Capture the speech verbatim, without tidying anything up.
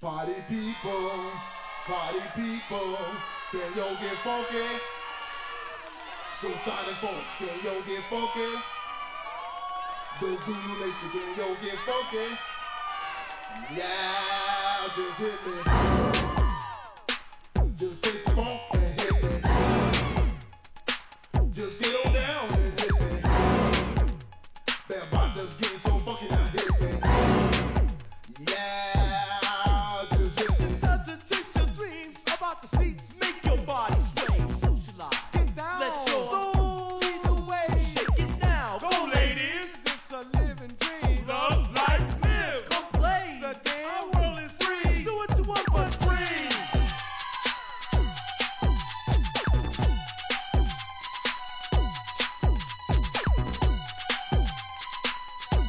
Party people, party people, can yo get funky? Suicide and Force, can yo get funky? The Zulu Nation, can yo get funky? Yeah, just hit me.